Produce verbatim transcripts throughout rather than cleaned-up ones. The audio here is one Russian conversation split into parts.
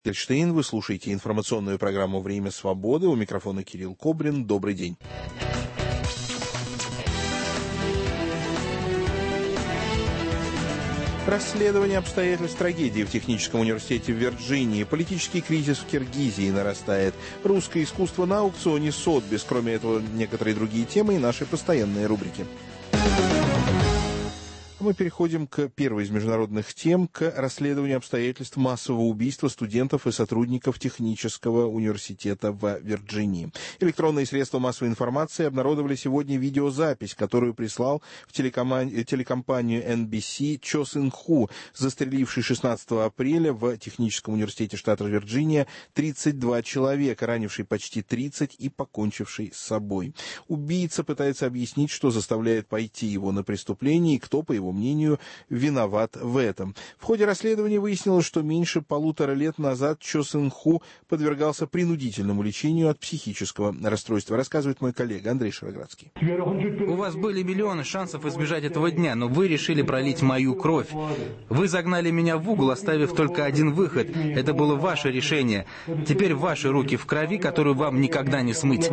Эйнштейн, вы слушаете информационную программу «Время свободы». У микрофона Кирилл Кобрин. Добрый день. Расследование обстоятельств трагедии в Техническом университете в Вирджинии. Политический кризис в Киргизии нарастает. Русское искусство на аукционе Сотбис. Кроме этого, некоторые другие темы и наши постоянные рубрики. Мы переходим к первой из международных тем, к расследованию обстоятельств массового убийства студентов и сотрудников Технического университета в Вирджинии. Электронные средства массовой информации обнародовали сегодня видеозапись, которую прислал в телекомпанию эн би си Чо Сын Ху, застреливший шестнадцатого апреля в Техническом университете штата Вирджиния тридцать два человека, ранивший почти тридцать и покончивший с собой. Убийца пытается объяснить, что заставляет пойти его на преступление и кто, по его мнению, виноват в этом. В ходе расследования выяснилось, что меньше полутора лет назад Чо Сын Ху подвергался принудительному лечению от психического расстройства, рассказывает мой коллега Андрей Шароградский. У вас были миллионы шансов избежать этого дня, но вы решили пролить мою кровь. Вы загнали меня в угол, оставив только один выход. Это было ваше решение. Теперь ваши руки в крови, которую вам никогда не смыть.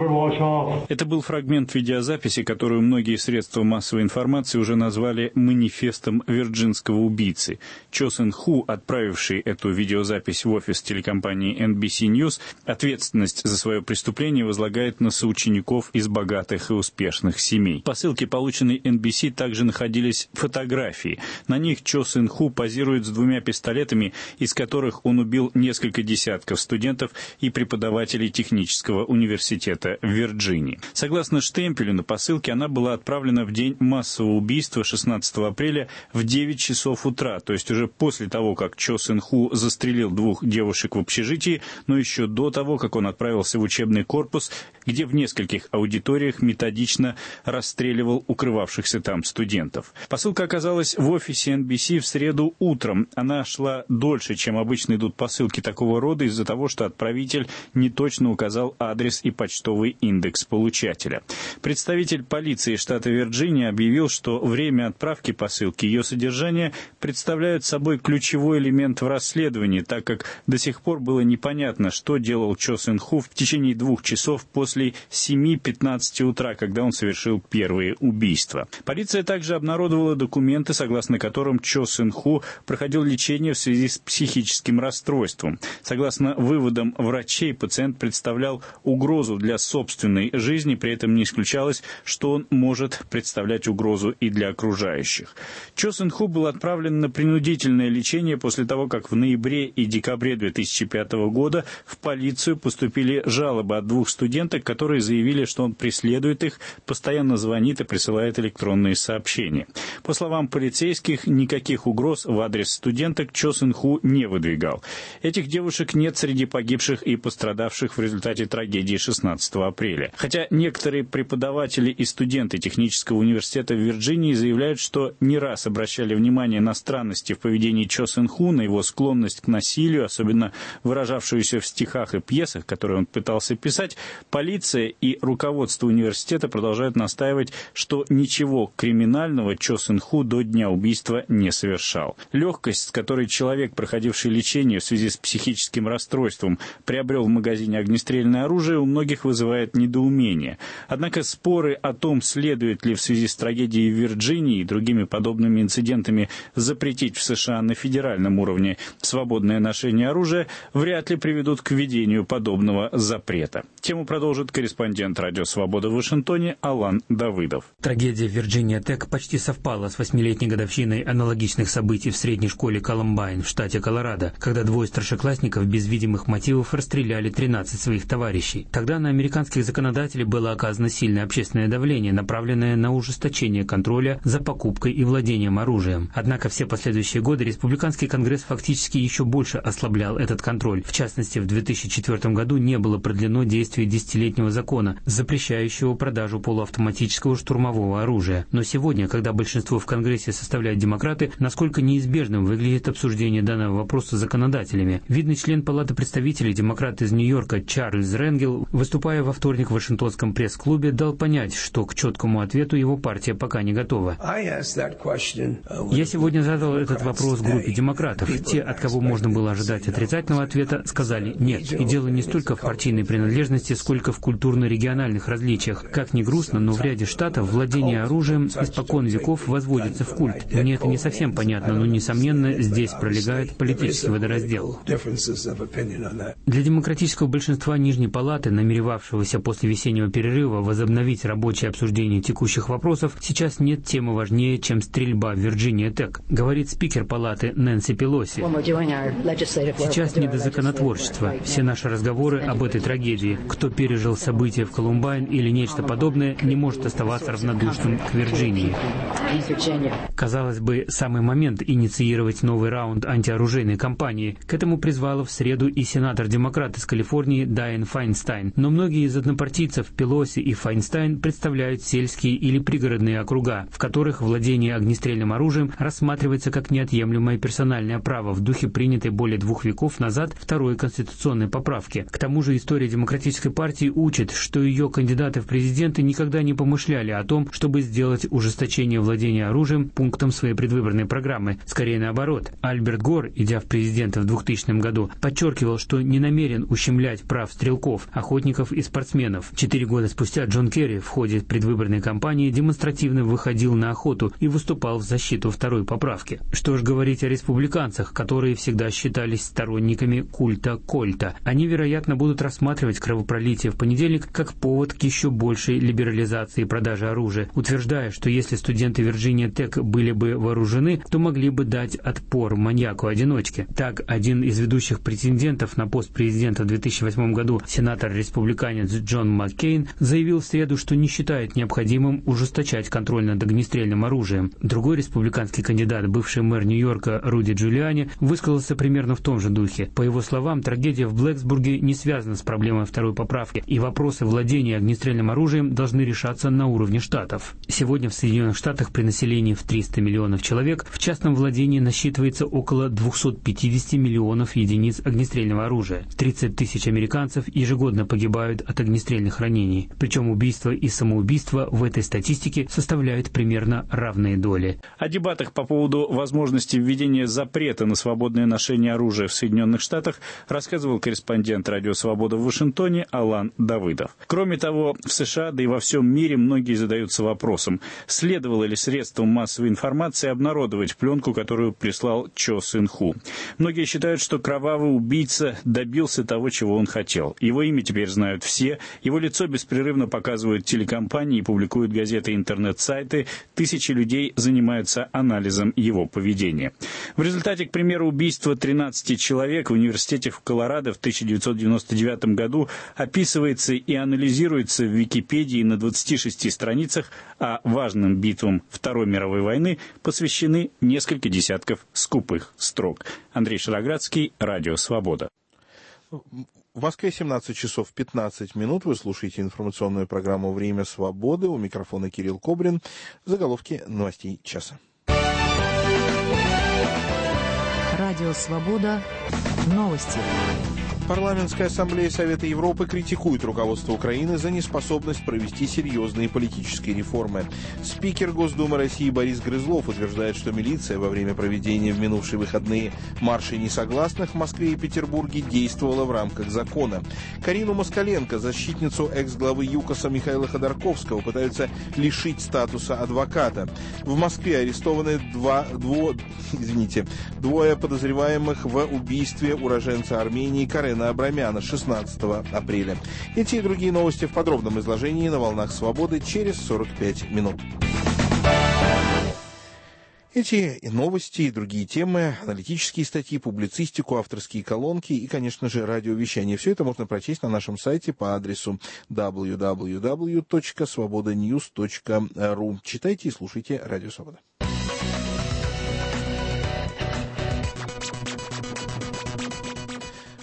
Это был фрагмент видеозаписи, которую многие средства массовой информации уже назвали манифестом вирджинского убийцы. Чо Сын Ху, отправивший эту видеозапись в офис телекомпании эн би си News, ответственность за свое преступление возлагает на соучеников из богатых и успешных семей. В посылке, полученной эн би си, также находились фотографии. На них Чо Сын Ху позирует с двумя пистолетами, из которых он убил несколько десятков студентов и преподавателей Технического университета в Вирджинии. Согласно штемпелю на посылке, она была отправлена в день массового убийства шестнадцатого апреля в девять часов утра, то есть уже после того, как Чо Сын Ху застрелил двух девушек в общежитии, но еще до того, как он отправился в учебный корпус, где в нескольких аудиториях методично расстреливал укрывавшихся там студентов. Посылка оказалась в офисе эн би си в среду утром. Она шла дольше, чем обычно идут посылки такого рода, из-за того, что отправитель неточно указал адрес и почтовый индекс получателя. Представитель полиции штата Вирджиния объявил, что время отправки посылки и ее содержание представляют собой ключевой элемент в расследовании, так как до сих пор было непонятно, что делал Чо Сын Ху в течение двух часов после семи пятнадцати утра, когда он совершил первые убийства. Полиция также обнародовала документы, согласно которым Чо Сын Ху проходил лечение в связи с психическим расстройством. Согласно выводам врачей, пациент представлял угрозу для собственной жизни, при этом не исключалось, что он может представлять угрозу и для окружающих. Чо Сын Ху был отправлен на принудительное лечение после того, как в ноябре и декабре две тысячи пятого года в полицию поступили жалобы от двух студенток, которые заявили, что он преследует их, постоянно звонит и присылает электронные сообщения. По словам полицейских, никаких угроз в адрес студенток Чо Сын Ху не выдвигал. Этих девушек нет среди погибших и пострадавших в результате трагедии шестнадцатого апреля. Хотя некоторые преподаватели и студенты Технического университета в Вирджинии заявляют, что не раз обращали внимание на странности в поведении Чо Сын Ху, на его склонность к насилию, особенно выражавшуюся в стихах и пьесах, которые он пытался писать, полиция и руководство университета продолжают настаивать, что ничего криминального Чо Сын Ху до дня убийства не совершал. Легкость, с которой человек, проходивший лечение в связи с психическим расстройством, приобрел в магазине огнестрельное оружие, у многих вызывает недоумение. Однако споры о том, следует ли в связи с трагедией в Вирджинии и другими подобными инцидентами запретить в США на федеральном уровне свободное ношение оружия, вряд ли приведут к введению подобного запрета. Тему продолжит корреспондент Радио Свобода в Вашингтоне Алан Давыдов. Трагедия в Вирджиния Тек почти совпала с восьмилетней годовщиной аналогичных событий в средней школе Колумбайн в штате Колорадо, когда двое старшеклассников без видимых мотивов расстреляли тринадцать своих товарищей. Тогда на американских законодателей было оказано сильное общественное давление, направленное на ужесточение контроля за покупкой и владением оружием. Однако все последующие годы республиканский конгресс фактически еще больше ослаблял этот контроль. В частности, в две тысячи четвёртом году не было продлено действие десятилетнего закона, запрещающего продажу полуавтоматического штурмового оружия. Но сегодня, когда большинство в Конгрессе составляют демократы, насколько неизбежным выглядит обсуждение данного вопроса законодателями. Видный член Палаты представителей, демократ из Нью-Йорка Чарльз Ренгел, выступая во вторник в Вашингтонском пресс-клубе, дал понять, что к четкому ответу его партия пока не готова. Я сегодня задал этот вопрос группе демократов. Те, от кого можно было ожидать отрицательного ответа, сказали «нет». И дело не столько в партийной принадлежности, сколько в культурно-региональных различиях. Как ни грустно, но в ряде штатов владение оружием испокон веков возводится в культ. Мне это не совсем понятно, но, несомненно, здесь пролегает политический водораздел. Для демократического большинства Нижней Палаты, намеревавшегося после весеннего перерыва возобновить рабочее обсуждение текущих вопросов, сейчас нет темы важнее, чем стрельба в Вирджиния Тек, говорит спикер Палаты Нэнси Пелоси. Сейчас не до законотворчества. Все наши разговоры об этой трагедии. Кто пережил события в Колумбайн или нечто подобное, не может оставаться равнодушным к Вирджинии. Казалось бы, самый момент инициировать новый раунд антиоружейной кампании. К этому призвала в среду и сенатор-демократ из Калифорнии Дайан Файнстайн. Но многие из однопартийцев Пелоси и Файнстайн представляют сельские или пригородные округа, в которых владение огнестрельным оружием рассматривается как неотъемлемое персональное право в духе принятой более двух веков назад второй конституционной поправки. К тому же история Демократической партии учит, что ее кандидаты в президенты никогда не помышляли о том, чтобы сделать ужесточение владения оружием пунктом своей предвыборной программы. Скорее наоборот. Альберт Гор, идя в президенты в двухтысячном году, подчеркивал, что не намерен ущемлять прав стрелков, охотников и спортсменов. Четыре года спустя Джон Керри в ходе предвыборной кампании демонстративно выходил на охоту и выступал в защиту второй поправки. Что ж говорить о республиканцах, которые всегда считались сторонниками культа Кольта. Они, вероятно, будут рассматривать кровопролитие в понедельник как повод к еще большей либерализации продажи оружия, утверждая, что если студенты Вирджиния Тек были бы вооружены, то могли бы дать отпор маньяку-одиночке. Так, один из ведущих претендентов на пост президента в две тысячи восьмом году, сенатор-республиканец Джон Маккейн, заявил в среду, что не считает необходимым ужесточать контроль над огнестрельным оружием. Другой республиканский кандидат, бывший мэр Нью-Йорка Руди Джулиани, высказался примерно в том же духе. По его словам, трагедия в Блэксбурге не связана с проблемой второй поправки, и вопросы владения огнестрельным оружием должны решаться на уровне штатов. Сегодня в Соединенных Штатах при населении в триста миллионов человек в частном владении насчитывается около двести пятьдесят миллионов единиц огнестрельного оружия. тридцать тысяч американцев ежегодно погибают от огнестрельных ранений. Причем убийства и самоубийства в этой статистике составляют примерно равные доли. О дебатах по поводу возможности введения запрета на свободное ношение оружия в Соединенных Штатах рассказывал корреспондент «Радио Свобода» в Вашингтоне Алан Давыдов. Кроме того, в США, да и во всем мире многие задаются вопросом, следовало ли средствам массовой информации обнародовать пленку, которую прислал Чо Сын Ху. Многие считают, что кровавый убийца добился того, чего он хотел. Его имя теперь знают все, его лицо беспрерывно показывают телекомпании и публикуют газеты и интернет-сайты, тысячи людей занимаются анализом его поведения. В результате, к примеру, убийства тринадцати человек в университете в Колорадо в тысяча девятьсот девяносто девятом году описывается и анализируется в Википедии на двадцати шести страницах, а важным битвам Второй мировой войны посвящены несколько десятков скупых строк. Андрей Шароградский, Радио Свобода. В Москве семнадцать часов пятнадцать минут. Вы слушаете информационную программу «Время свободы». У микрофона Кирилл Кобрин. Заголовки новостей часа. Радио Свобода. Новости. Парламентская ассамблея Совета Европы критикует руководство Украины за неспособность провести серьезные политические реформы. Спикер Госдумы России Борис Грызлов утверждает, что милиция во время проведения в минувшие выходные маршей несогласных в Москве и Петербурге действовала в рамках закона. Карину Москаленко, защитницу экс-главы ЮКОСа Михаила Ходорковского, пытаются лишить статуса адвоката. В Москве арестованы два, дво, извините, двое подозреваемых в убийстве уроженца Армении Карена Абрамяна шестнадцатого апреля. Эти и другие новости в подробном изложении на «Волнах Свободы» через сорок пять минут. Эти новости и другие темы, аналитические статьи, публицистику, авторские колонки и, конечно же, радиовещание. Все это можно прочесть на нашем сайте по адресу дабл ю дабл ю дабл ю точка свобода ньюс точка ру. Читайте и слушайте Радио Свобода.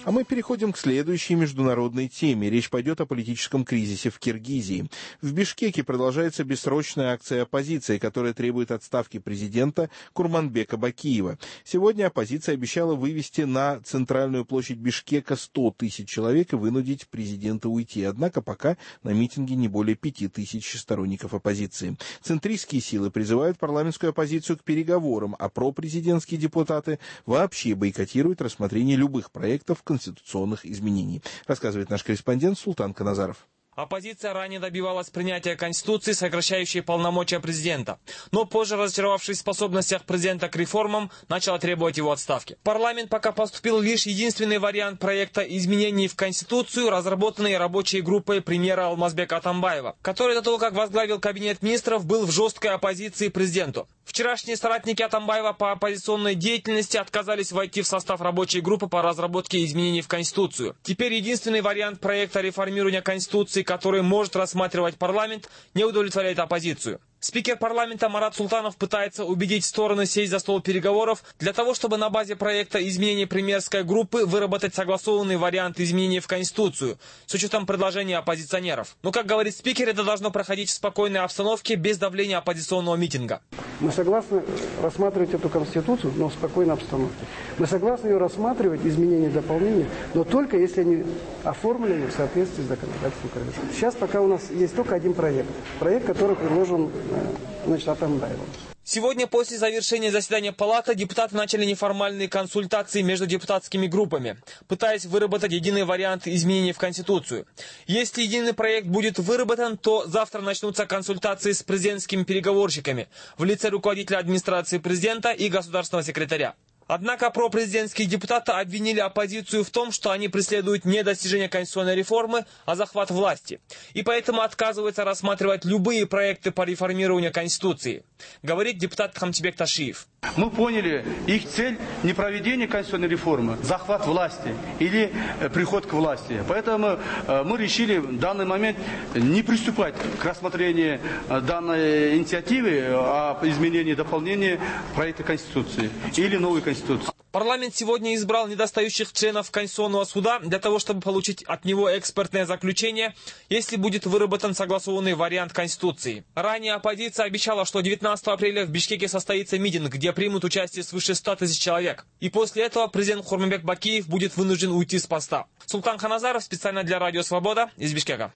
А мы переходим к следующей международной теме. Речь пойдет о политическом кризисе в Киргизии. В Бишкеке продолжается бессрочная акция оппозиции, которая требует отставки президента Курманбека Бакиева. Сегодня оппозиция обещала вывести на центральную площадь Бишкека сто тысяч человек и вынудить президента уйти. Однако пока на митинге не более пяти тысяч сторонников оппозиции. Центристские силы призывают парламентскую оппозицию к переговорам, а пропрезидентские депутаты вообще бойкотируют рассмотрение любых проектов конституционных изменений, рассказывает наш корреспондент Султан Каназаров. Оппозиция ранее добивалась принятия Конституции, сокращающей полномочия президента. Но позже, разочаровавшись в способностях президента к реформам, начала требовать его отставки. В парламент пока поступил лишь единственный вариант проекта изменений в Конституцию, разработанный рабочей группой премьера Алмазбека Атамбаева, который до того, как возглавил кабинет министров, был в жесткой оппозиции президенту. Вчерашние соратники Атамбаева по оппозиционной деятельности отказались войти в состав рабочей группы по разработке изменений в Конституцию. Теперь единственный вариант проекта реформирования Конституции, который может рассматривать парламент, не удовлетворяет оппозицию. Спикер парламента Марат Султанов пытается убедить стороны сесть за стол переговоров для того, чтобы на базе проекта изменений премьерской группы выработать согласованный вариант изменений в Конституцию с учетом предложений оппозиционеров. Но, как говорит спикер, это должно проходить в спокойной обстановке без давления оппозиционного митинга. Мы согласны рассматривать эту Конституцию, но в спокойной обстановке. Мы согласны ее рассматривать, изменения и дополнения, но только если они оформлены в соответствии с законодательством Кыргызстана. Сейчас пока у нас есть только один проект. Проект, который предложен значит, Атамбаевым. Сегодня после завершения заседания палаты депутаты начали неформальные консультации между депутатскими группами, пытаясь выработать единый вариант изменений в Конституцию. Если единый проект будет выработан, то завтра начнутся консультации с президентскими переговорщиками в лице руководителя администрации президента и государственного секретаря. Однако пропрезидентские депутаты обвинили оппозицию в том, что они преследуют не достижение конституционной реформы, а захват власти. И поэтому отказываются рассматривать любые проекты по реформированию Конституции, говорит депутат Хамтибек Ташиев. Мы поняли, их цель не проведение конституционной реформы, захват власти или приход к власти. Поэтому мы решили в данный момент не приступать к рассмотрению данной инициативы о изменении и дополнении проекта Конституции или новой Конституции. Парламент сегодня избрал недостающих членов Конституционного суда для того, чтобы получить от него экспертное заключение, если будет выработан согласованный вариант Конституции. Ранее оппозиция обещала, что девятнадцатого апреля в Бишкеке состоится митинг, где примут участие свыше ста тысяч человек. И после этого президент Курманбек Бакиев будет вынужден уйти с поста. Султан Каназаров, специально для Радио Свобода из Бишкека.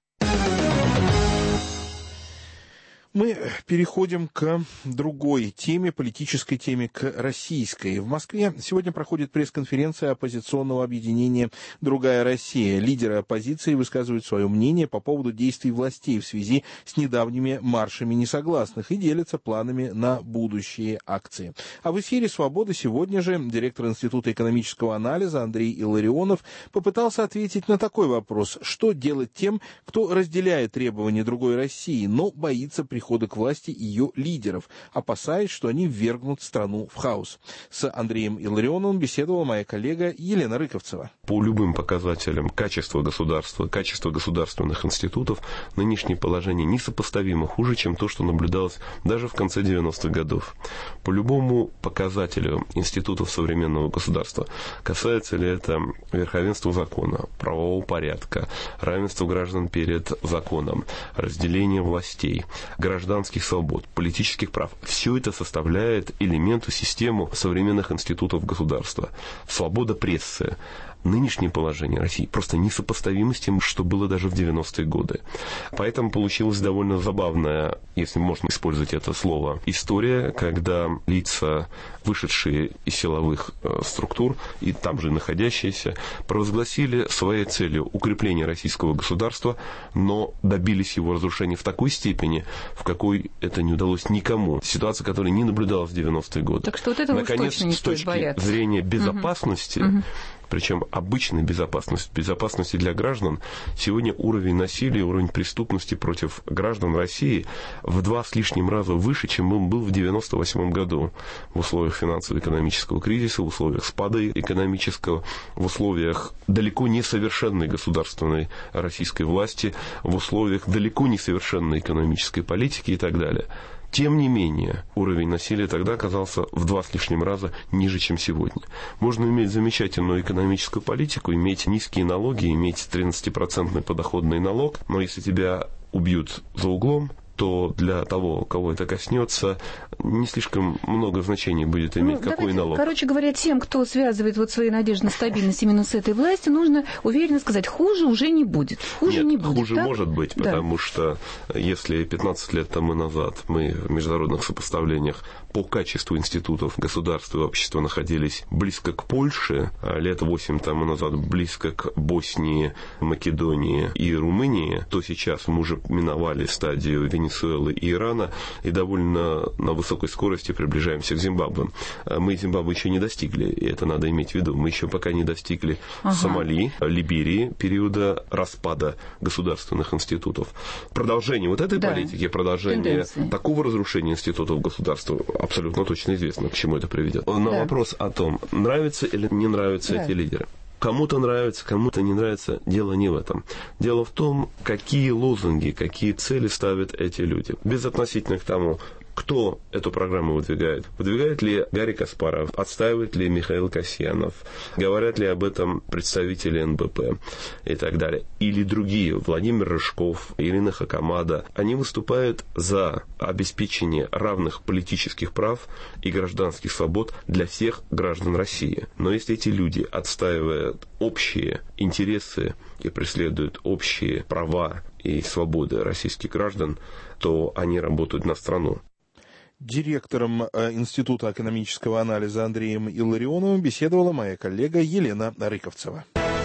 Мы переходим к другой теме, политической теме, к российской. В Москве сегодня проходит пресс-конференция оппозиционного объединения «Другая Россия». Лидеры оппозиции высказывают свое мнение по поводу действий властей в связи с недавними маршами несогласных и делятся планами на будущие акции. А в эфире «Свободы» сегодня же директор Института экономического анализа Андрей Илларионов попытался ответить на такой вопрос: что делать тем, кто разделяет требования «Другой России», но боится прихода прихода к власти ее лидеров, опасаясь, что они ввергнут страну в хаос. С Андреем Илларионовым беседовала моя коллега Елена Рыковцева. По любым показателям качества государства, качества государственных институтов, нынешнее положение несопоставимо хуже, чем то, что наблюдалось даже в конце девяностых годов. По любому показателю институтов современного государства, касается ли это верховенства закона, правового порядка, равенства граждан перед законом, разделения властей, гражданских свобод, политических прав. Все это составляет элементу, систему современных институтов государства. Свобода прессы. Нынешнее положение России просто несопоставимо с тем, что было даже в девяностые годы. Поэтому получилась довольно забавная, если можно использовать это слово, история, когда лица, вышедшие из силовых э, структур и там же находящиеся, провозгласили своей целью укрепление российского государства, но добились его разрушения в такой степени, в какой это не удалось никому. Ситуация, которая не наблюдалась в девяностые годы. Так что вот это Наконец, уж точно не с точки бояться. зрения безопасности, угу. причем обычной безопасности, безопасности для граждан, сегодня уровень насилия, уровень преступности против граждан России в два с лишним раза выше, чем он был в девяносто восьмом году. В условиях финансово-экономического кризиса, в условиях спада экономического, в условиях далеко несовершенной государственной российской власти, в условиях далеко несовершенной экономической политики и так далее. Тем не менее, уровень насилия тогда оказался в два с лишним раза ниже, чем сегодня. Можно иметь замечательную экономическую политику, иметь низкие налоги, иметь тринадцатипроцентный подоходный налог, но если тебя убьют за углом, то для того, кого это коснется, не слишком много значения будет иметь, ну, какой давайте, налог. Короче говоря, тем, кто связывает вот свои надежды на стабильность именно с этой властью, нужно уверенно сказать, хуже уже не будет. Хуже Нет, не будет. Хуже так? может быть, да. Потому что если пятнадцать лет тому назад мы в международных сопоставлениях по качеству институтов государства и общества находились близко к Польше, а лет восемь тому назад близко к Боснии, Македонии и Румынии, то сейчас мы уже миновали стадию Венесуэлы и Ирана и довольно на высокой скорости приближаемся к Зимбабве. Мы Зимбабве еще не достигли, и это надо иметь в виду. Мы еще пока не достигли ага. Сомали, Либерии, периода распада государственных институтов. Продолжение вот этой да. политики, продолжение Тенденции. Такого разрушения институтов государства абсолютно точно известно, к чему это приведет. На да. вопрос о том, нравятся или не нравятся да. эти лидеры. Кому-то нравится, кому-то не нравится, дело не в этом. Дело в том, какие лозунги, какие цели ставят эти люди. Безотносительно к тому, кто эту программу выдвигает. Выдвигает ли Гарри Каспаров, отстаивает ли Михаил Касьянов, говорят ли об этом представители эн бэ пэ и так далее. Или другие, Владимир Рыжков, Ирина Хакамада. Они выступают за обеспечение равных политических прав и гражданских свобод для всех граждан России. Но если эти люди отстаивают общие интересы и преследуют общие права и свободы российских граждан, то они работают на страну. Директором Института экономического анализа Андреем Илларионовым беседовала моя коллега Елена Рыковцева.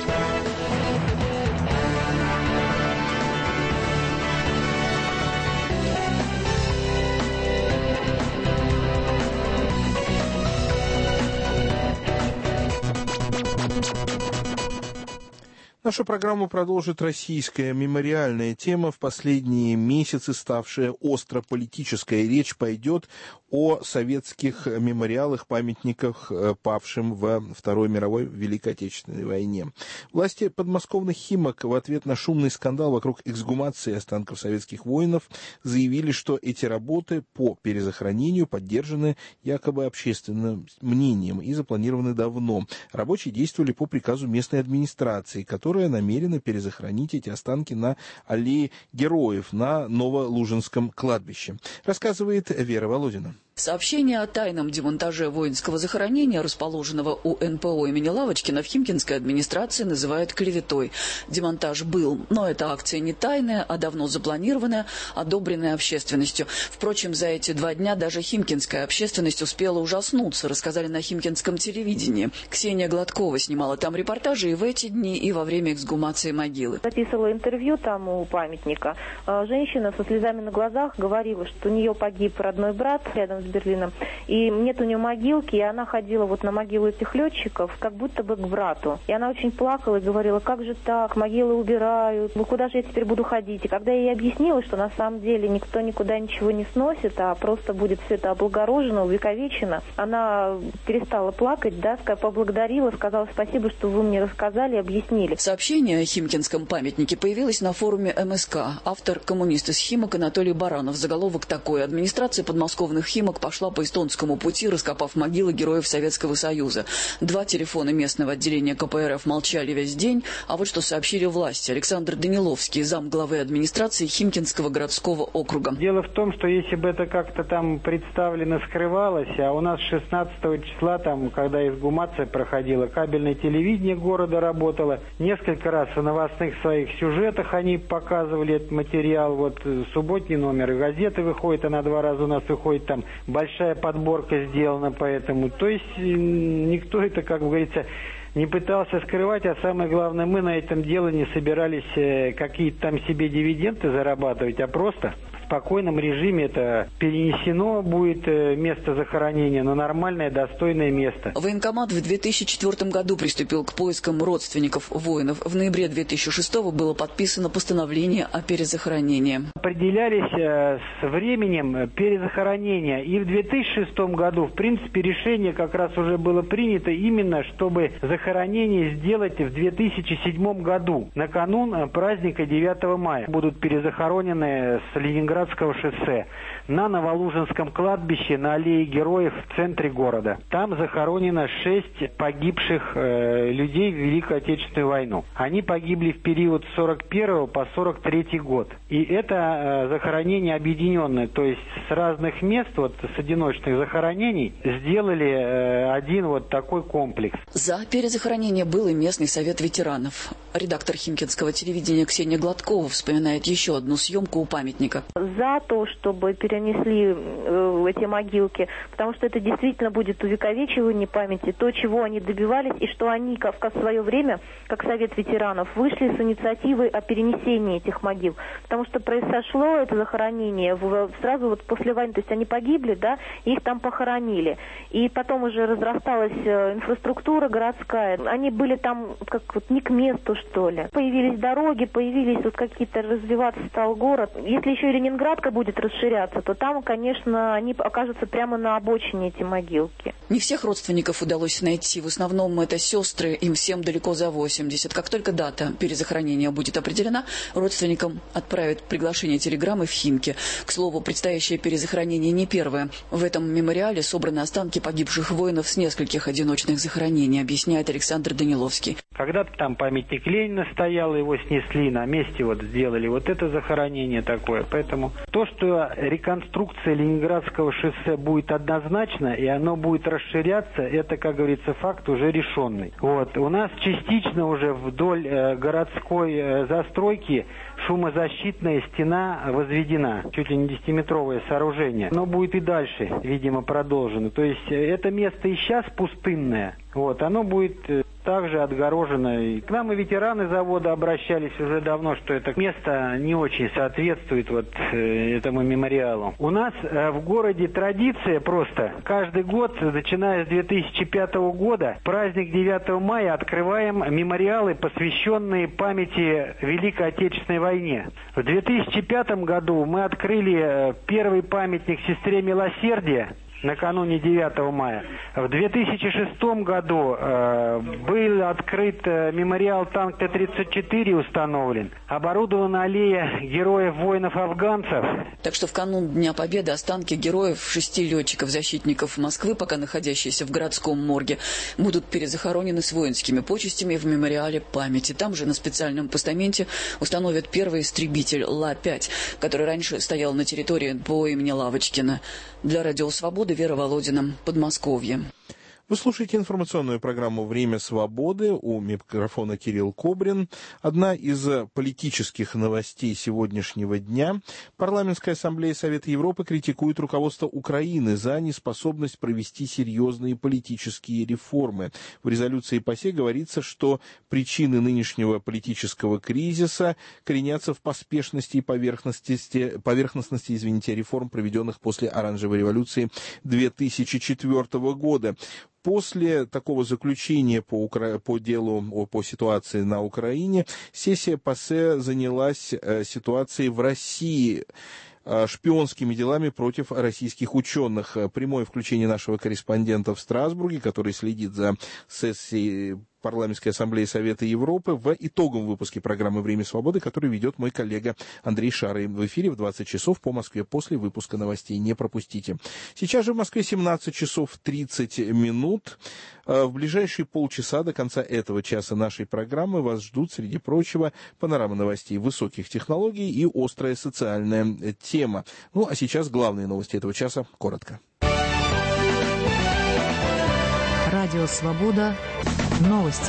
Нашу программу продолжит российская мемориальная тема, в последние месяцы ставшая остро политической. Речь пойдет о советских мемориалах, памятниках павшим во Второй мировой Великой Отечественной войне. Власти подмосковных Химок в ответ на шумный скандал вокруг эксгумации останков советских воинов заявили, что эти работы по перезахоронению поддержаны якобы общественным мнением и запланированы давно. Рабочие действовали по приказу местной администрации, которая намерена перезахоронить эти останки на аллее Героев на Новолужинском кладбище. Рассказывает Вера Володина. Сообщение о тайном демонтаже воинского захоронения, расположенного у эн пэ о имени Лавочкина, в Химкинской администрации называют клеветой. Демонтаж был, но эта акция не тайная, а давно запланированная, одобренная общественностью. Впрочем, за эти два дня даже химкинская общественность успела ужаснуться, рассказали на химкинском телевидении. Ксения Гладкова снимала там репортажи и в эти дни, и во время эксгумации могилы. Записывала интервью там у памятника. Женщина со слезами на глазах говорила, что у нее погиб родной брат рядом с Берлином, и нет у нее могилки, и она ходила вот на могилу этих летчиков, как будто бы к брату. И она очень плакала и говорила, как же так, могилы убирают, ну куда же я теперь буду ходить? И когда я ей объяснила, что на самом деле никто никуда ничего не сносит, а просто будет все это облагорожено, увековечено, она перестала плакать, да, поблагодарила, сказала спасибо, что вы мне рассказали, объяснили. Сообщение о химкинском памятнике появилось на форуме эм эс ка. Автор коммунист из Химок Анатолий Баранов. Заголовок такой: администрация подмосковных Химок пошла по эстонскому пути, раскопав могилы героев Советского Союза. Два телефона местного отделения ка пэ эр эф молчали весь день, а вот что сообщили власти. Александр Даниловский, зам главы администрации Химкинского городского округа. Дело в том, что если бы это как-то там представлено, скрывалось, а у нас шестнадцатого числа, там, когда эксгумация проходила, кабельное телевидение города работало, несколько раз в новостных своих сюжетах они показывали этот материал, вот субботний номер газеты выходит, она два раза у нас выходит, там большая подборка сделана, поэтому, то есть никто это, как говорится, не пытался скрывать, а самое главное, мы на этом деле не собирались какие-то там себе дивиденды зарабатывать, а просто в спокойном режиме это перенесено будет место захоронения на нормальное, достойное место. Военкомат в две тысячи четвёртом году приступил к поискам родственников воинов. В ноябре две тысячи шестого было подписано постановление о перезахоронении. Определялись с временем перезахоронения. И в две тысячи шестом году, в принципе, решение как раз уже было принято именно, чтобы захоронение сделать в две тысячи седьмом году. На канун праздника девятого мая будут перезахоронены с Ленинграда Ленинградского шоссе на Новолужинском кладбище на аллее Героев в центре города. Там захоронено шесть погибших э, людей в Великую Отечественную войну. Они погибли в период с сорок первого по сорок третий год. И это э, захоронение объединенное, то есть с разных мест, вот с одиночных захоронений, сделали э, один вот такой комплекс. За перезахоронение был и местный совет ветеранов. Редактор химкинского телевидения Ксения Гладкова вспоминает еще одну съемку у памятника. За то, чтобы перенесли э, эти могилки, потому что это действительно будет увековечивание памяти, то, чего они добивались, и что они как в свое время, как совет ветеранов, вышли с инициативой о перенесении этих могил. Потому что произошло это захоронение в, сразу вот после войны, то есть они погибли, да, и их там похоронили. И потом уже разрасталась э, инфраструктура городская. Они были там как вот не к месту, что ли. Появились дороги, появились вот какие-то, развиваться стал город. Если еще и Ленинградка будет расширяться, то там, конечно, они окажутся прямо на обочине, эти могилки. Не всех родственников удалось найти. В основном это сестры, им всем далеко за восемьдесят. Как только дата перезахоронения будет определена, родственникам отправят приглашение телеграммы в Химки. К слову, предстоящее перезахоронение не первое. В этом мемориале собраны останки погибших воинов с нескольких одиночных захоронений, объясняет Александр Даниловский. Когда-то там памятник Ленина стоял, его снесли, на месте вот сделали вот это захоронение такое. Поэтому то, что реконструкция Ленинградского шоссе будет однозначно, и оно будет расширяться, это, как говорится, факт уже решенный. Вот. У нас частично уже вдоль э, городской э, застройки шумозащитная стена возведена, чуть ли не десятиметровое сооружение. Оно будет и дальше, видимо, продолжено. То есть это место и сейчас пустынное, вот, оно будет э, также отгорожено. И к нам и ветераны завода обращались уже давно, что это место не очень соответствует вот э, этому мемориалу. У нас э, в городе традиция просто. Каждый год, начиная с две тысячи пятого года, праздник девятого мая открываем мемориалы, посвященные памяти Великой Отечественной войне. В две тысячи пятом году мы открыли э, первый памятник сестре Милосердия накануне девятого мая. В две тысячи шестом году э, был открыт э, мемориал танк Т тридцать четыре установлен. Оборудована аллея героев воинов-афганцев. Так что в канун Дня Победы останки героев шести летчиков-защитников Москвы, пока находящиеся в городском морге, будут перезахоронены с воинскими почестями в мемориале памяти. Там же на специальном постаменте установят первый истребитель Ла пять, который раньше стоял на территории эн пэ о имени Лавочкина. Для Радио Свободы Вера Володина, Подмосковье. Вы слушаете информационную программу «Время свободы». У микрофона Кирилл Кобрин. Одна из политических новостей сегодняшнего дня. Парламентская ассамблея Совета Европы критикует руководство Украины за неспособность провести серьезные политические реформы. В резолюции ПАСЕ говорится, что причины нынешнего политического кризиса коренятся в поспешности и поверхностности, поверхностности извините, реформ, проведенных после Оранжевой революции две тысячи четвёртого года. После такого заключения по, Укра... по делу, по ситуации на Украине, сессия ПАСЕ занялась э, ситуацией в России, э, шпионскими делами против российских ученых. Прямое включение нашего корреспондента в Страсбурге, который следит за сессией Парламентской ассамблеи Совета Европы, в итоговом выпуске программы «Время свободы», который ведет мой коллега Андрей Шарый. В эфире в двадцать часов по Москве после выпуска новостей. Не пропустите. Сейчас же в Москве семнадцать часов тридцать минут. В ближайшие полчаса до конца этого часа нашей программы вас ждут, среди прочего, панорама новостей высоких технологий и острая социальная тема. Ну, а сейчас главные новости этого часа коротко. Радио «Свобода». Новости.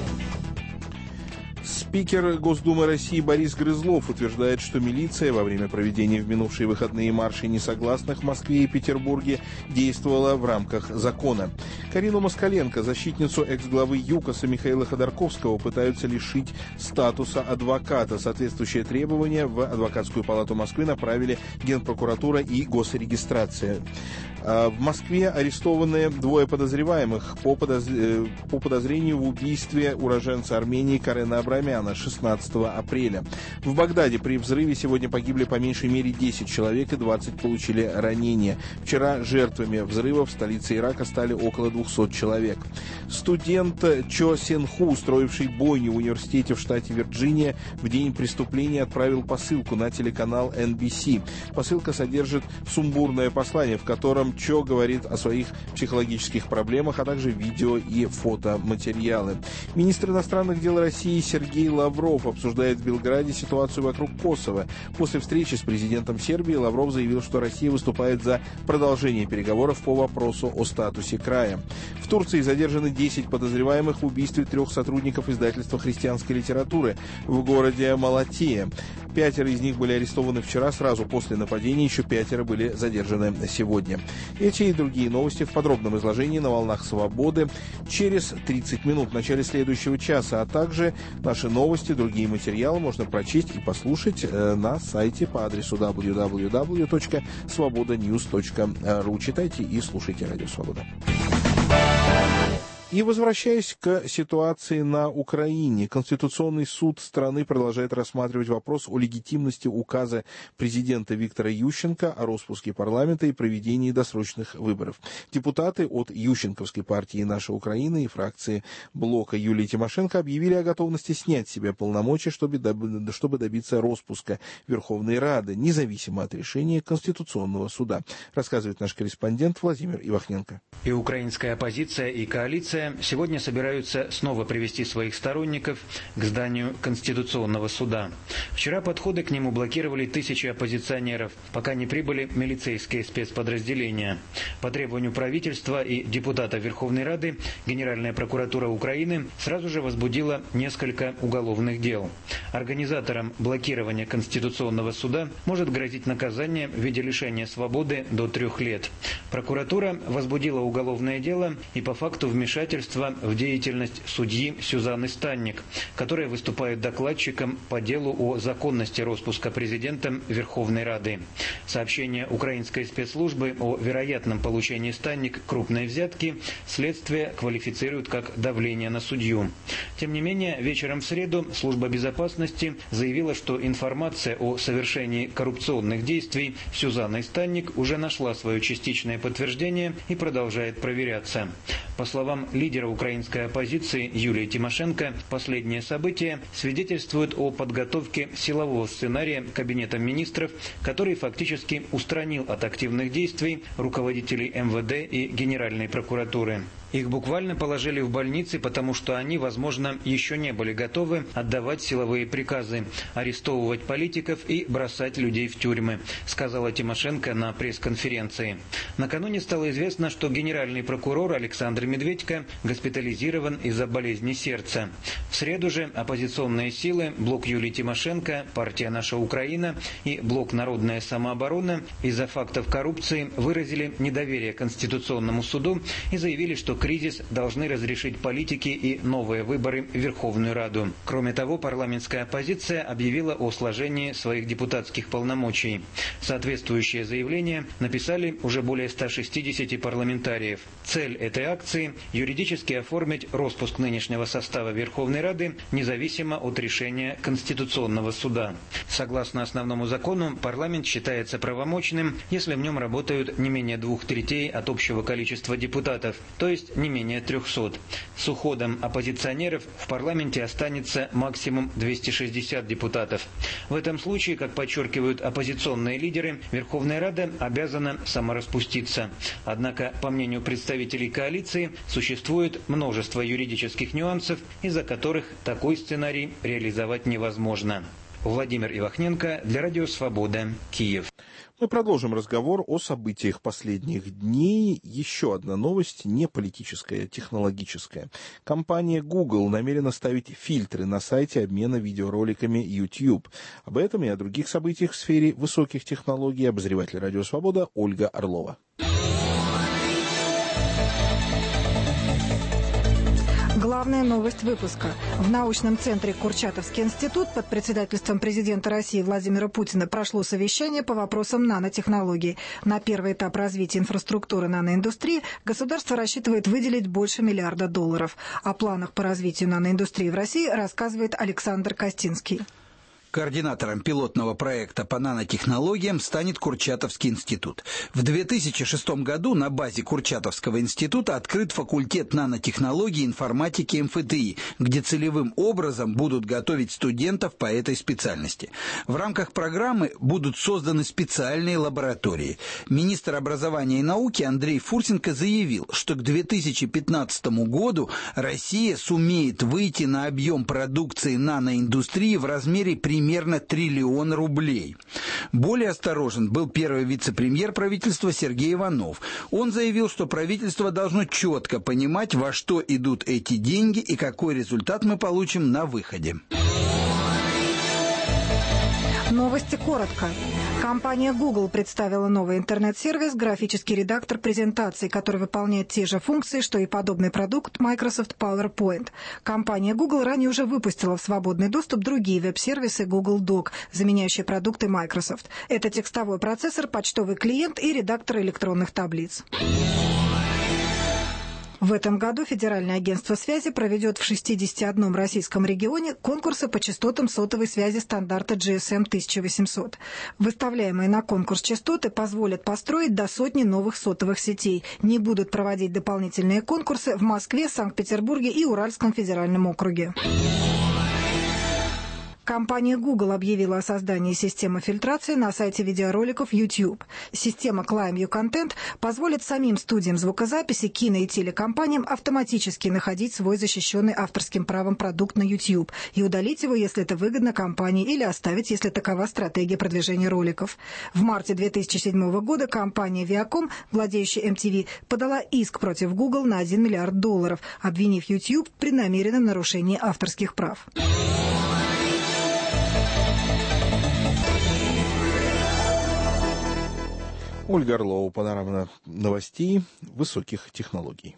Спикер Госдумы России Борис Грызлов утверждает, что милиция во время проведения в минувшие выходные маршей несогласных в Москве и Петербурге действовала в рамках закона. Карину Москаленко, защитницу экс-главы ЮКОСа Михаила Ходорковского, пытаются лишить статуса адвоката. Соответствующее требование в Адвокатскую палату Москвы направили Генпрокуратура и Госрегистрация. В Москве арестованы двое подозреваемых по, подоз... по подозрению в убийстве уроженца Армении Карена Абрамяна шестнадцатого апреля. В Багдаде при взрыве сегодня погибли по меньшей мере десять человек и двадцать получили ранения. Вчера жертвами взрыва в столице Ирака стали около двухсот двухсот человек. Студент Чо Сен Ху, устроивший бойню в университете в штате Вирджиния, в день преступления отправил посылку на телеканал эн би си. Посылка содержит сумбурное послание, в котором Чо говорит о своих психологических проблемах, а также видео и фотоматериалы. Министр иностранных дел России Сергей Лавров обсуждает в Белграде ситуацию вокруг Косово. После встречи с президентом Сербии Лавров заявил, что Россия выступает за продолжение переговоров по вопросу о статусе края. В Турции задержаны десять подозреваемых в убийстве трех сотрудников издательства христианской литературы в городе Малатия. Пятеро из них были арестованы вчера, сразу после нападения, еще пятеро были задержаны сегодня. Эти и другие новости в подробном изложении на «Волнах Свободы» через тридцать минут в начале следующего часа, а также наши новости, другие материалы можно прочесть и послушать на сайте по адресу дабл ю дабл ю дабл ю точка свобода ньюс точка ру. Читайте и слушайте Радио Свобода. И возвращаясь к ситуации на Украине, Конституционный суд страны продолжает рассматривать вопрос о легитимности указа президента Виктора Ющенко о распуске парламента и проведении досрочных выборов. Депутаты от Ющенковской партии «Наша Украина» и фракции блока Юлии Тимошенко объявили о готовности снять с себя полномочия, чтобы добиться распуска Верховной Рады, независимо от решения Конституционного суда, рассказывает наш корреспондент Владимир Ивахненко. И украинская оппозиция, и коалиция сегодня собираются снова привести своих сторонников к зданию Конституционного суда. Вчера подходы к нему блокировали тысячи оппозиционеров, пока не прибыли милицейские спецподразделения. По требованию правительства и депутата Верховной Рады Генеральная прокуратура Украины сразу же возбудила несколько уголовных дел. Организаторам блокирования Конституционного суда может грозить наказание в виде лишения свободы до трех лет. Прокуратура возбудила уголовное дело и по факту вмешательства в деятельность судьи Сюзанны Станник, которая выступает докладчиком по делу о законности распуска президентом Верховной Рады. Сообщение украинской спецслужбы о вероятном получении Станник крупной взятки следствие квалифицирует как давление на судью. Тем не менее, вечером в среду служба безопасности заявила, что информация о совершении коррупционных действий Сюзанной Станник уже нашла свое частичное подтверждение и продолжает проверяться. По словам лидера украинской оппозиции Юлии Тимошенко, последние события свидетельствуют о подготовке силового сценария Кабинетом министров, который фактически устранил от активных действий руководителей эм вэ дэ и Генеральной прокуратуры. Их буквально положили в больницы, потому что они, возможно, еще не были готовы отдавать силовые приказы, арестовывать политиков и бросать людей в тюрьмы, сказала Тимошенко на пресс-конференции. Накануне стало известно, что генеральный прокурор Александр Медведько госпитализирован из-за болезни сердца. В среду же оппозиционные силы, блок Юлии Тимошенко, партия «Наша Украина» и блок «Народная самооборона» из-за фактов коррупции выразили недоверие Конституционному суду и заявили, что кризис должны разрешить политики и новые выборы в Верховную Раду. Кроме того, парламентская оппозиция объявила о сложении своих депутатских полномочий. Соответствующее заявление написали уже более ста шестидесяти парламентариев. Цель этой акции – юридически оформить распуск нынешнего состава Верховной Рады независимо от решения Конституционного суда. Согласно основному закону, парламент считается правомочным, если в нем работают не менее двух третей от общего количества депутатов, то есть не менее трехсот. С уходом оппозиционеров в парламенте останется максимум двести шестьдесят депутатов. В этом случае, как подчеркивают оппозиционные лидеры, Верховная Рада обязана самораспуститься. Однако, по мнению представителей коалиции, существует множество юридических нюансов, из-за которых такой сценарий реализовать невозможно. Владимир Ивахненко для Радио Свобода, Киев. Мы продолжим разговор о событиях последних дней. Еще одна новость, не политическая, технологическая. Компания Google намерена ставить фильтры на сайте обмена видеороликами YouTube. Об этом и о других событиях в сфере высоких технологий обозреватель Радио Свобода Ольга Орлова. Главная новость выпуска. В научном центре Курчатовский институт под председательством президента России Владимира Путина прошло совещание по вопросам нанотехнологий. На первый этап развития инфраструктуры наноиндустрии государство рассчитывает выделить больше миллиарда долларов. О планах по развитию наноиндустрии в России рассказывает Александр Костинский. Координатором пилотного проекта по нанотехнологиям станет Курчатовский институт. В две тысячи шестом году на базе Курчатовского института открыт факультет нанотехнологий и информатики эм эф тэ и, где целевым образом будут готовить студентов по этой специальности. В рамках программы будут созданы специальные лаборатории. Министр образования и науки Андрей Фурсенко заявил, что к две тысячи пятнадцатому году Россия сумеет выйти на объем продукции наноиндустрии в размере примерно примерно триллион рублей. Более осторожен был первый вице-премьер правительства Сергей Иванов. Он заявил, что правительство должно четко понимать, во что идут эти деньги и какой результат мы получим на выходе. Новости коротко. Компания Google представила новый интернет-сервис «Графический редактор презентаций», который выполняет те же функции, что и подобный продукт Microsoft PowerPoint. Компания Google ранее уже выпустила в свободный доступ другие веб-сервисы Google Doc, заменяющие продукты Microsoft. Это текстовой процессор, почтовый клиент и редактор электронных таблиц. В этом году Федеральное агентство связи проведет в шестидесяти одном российском регионе конкурсы по частотам сотовой связи стандарта джи эс эм тысяча восемьсот. Выставляемые на конкурс частоты позволят построить до сотни новых сотовых сетей. Не будут проводить дополнительные конкурсы в Москве, Санкт-Петербурге и Уральском федеральном округе. Компания Google объявила о создании системы фильтрации на сайте видеороликов YouTube. Система Climb Your Content позволит самим студиям звукозаписи, кино и телекомпаниям автоматически находить свой защищенный авторским правом продукт на YouTube и удалить его, если это выгодно компании, или оставить, если такова стратегия продвижения роликов. В марте две тысячи седьмого года компания Viacom, владеющая эм ти ви, подала иск против Google на один миллиард долларов, обвинив YouTube в преднамеренном нарушении авторских прав. Ольга Орлова, панорама новостей высоких технологий.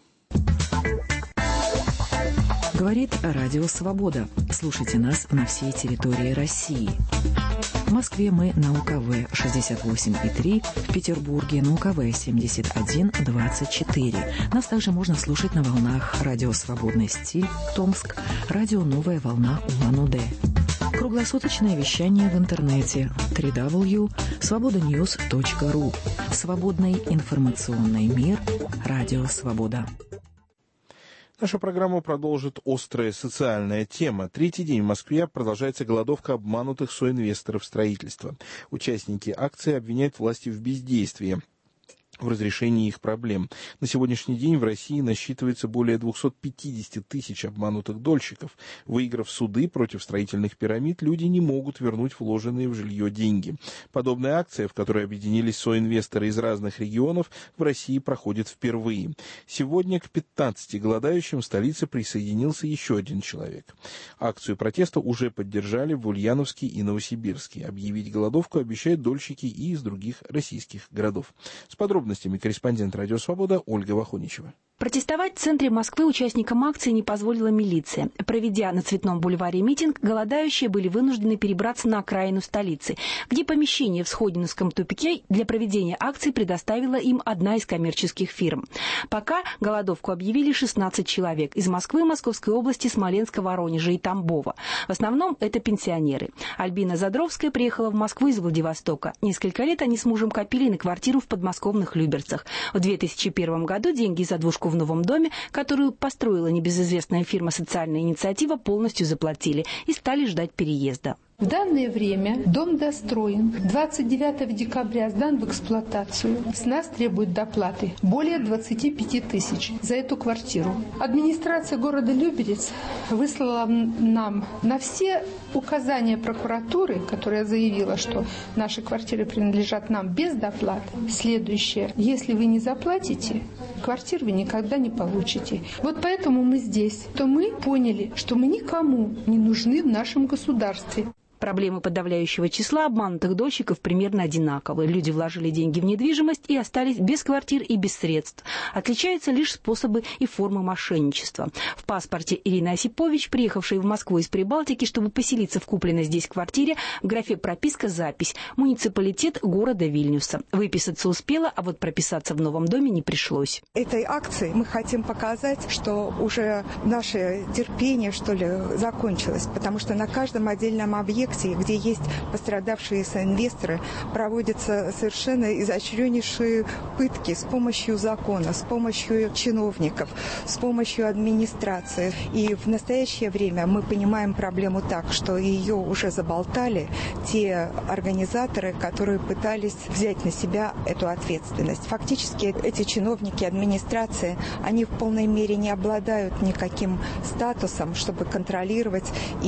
Говорит Радио Свобода. Слушайте нас на всей территории России. В Москве мы на У Ка Вэ шестьдесят восемь и три, в Петербурге на У Ка Вэ семьдесят один двадцать четыре. Нас также можно слушать на волнах Радио Свободный стиль, Томск, Радио Новая волна Улан-Удэ. Круглосуточное вещание в интернете дабл ю дабл ю дабл ю точка свобода ньюс точка ру. Свободный информационный мир. Радио Свобода. Наша программа продолжит острая социальная тема. Третий день в Москве продолжается голодовка обманутых соинвесторов строительства. Участники акции обвиняют власти в бездействии в разрешении их проблем. На сегодняшний день в России насчитывается более двухсот пятидесяти тысяч обманутых дольщиков. Выиграв суды против строительных пирамид, люди не могут вернуть вложенные в жилье деньги. Подобная акция, в которой объединились соинвесторы из разных регионов, в России проходит впервые. Сегодня к пятнадцати голодающим в столице присоединился еще один человек. Акцию протеста уже поддержали в Ульяновске и Новосибирске. Объявить голодовку обещают дольщики и из других российских городов. С подробностями корреспондент «Радио Свобода» Ольга Вахуничева. Протестовать в центре Москвы участникам акции не позволила милиция. Проведя на Цветном бульваре митинг, голодающие были вынуждены перебраться на окраину столицы, где помещение в Сходиновском тупике для проведения акции предоставила им одна из коммерческих фирм. Пока голодовку объявили шестнадцать человек из Москвы, Московской области, Смоленска, Воронежа и Тамбова. В основном это пенсионеры. Альбина Задровская приехала в Москву из Владивостока. Несколько лет они с мужем копили на квартиру в подмосковных Люберцах. В две тысячи первом году деньги за двушку в новом доме, которую построила небезызвестная фирма «Социальная инициатива», полностью заплатили и стали ждать переезда. В данное время дом достроен. двадцать девятого декабря сдан в эксплуатацию. С нас требуют доплаты более двадцати пяти тысяч за эту квартиру. Администрация города Люберец выслала нам на все указания прокуратуры, которая заявила, что наши квартиры принадлежат нам без доплаты. Следующее. Если вы не заплатите, квартиру вы никогда не получите. Вот поэтому мы здесь. То мы поняли, что мы никому не нужны в нашем государстве. Проблемы подавляющего числа обманутых дольщиков примерно одинаковы. Люди вложили деньги в недвижимость и остались без квартир и без средств. Отличаются лишь способы и формы мошенничества. В паспорте Ирины Осипович, приехавшей в Москву из Прибалтики, чтобы поселиться в купленной здесь квартире, в графе «Прописка» запись «Муниципалитет города Вильнюса». Выписаться успела, а вот прописаться в новом доме не пришлось. Этой акцией мы хотим показать, что уже наше терпение, что ли, закончилось, потому что на каждом отдельном объекте объекте, где есть пострадавшие инвесторы, проводятся совершенно изощреннейшие пытки с помощью закона, с помощью чиновников, с помощью администрации. И в настоящее время мы понимаем проблему так, что ее уже заболтали те организаторы, которые пытались взять на себя эту ответственность. Фактически эти чиновники администрации, они в полной мере не обладают никаким статусом, чтобы контролировать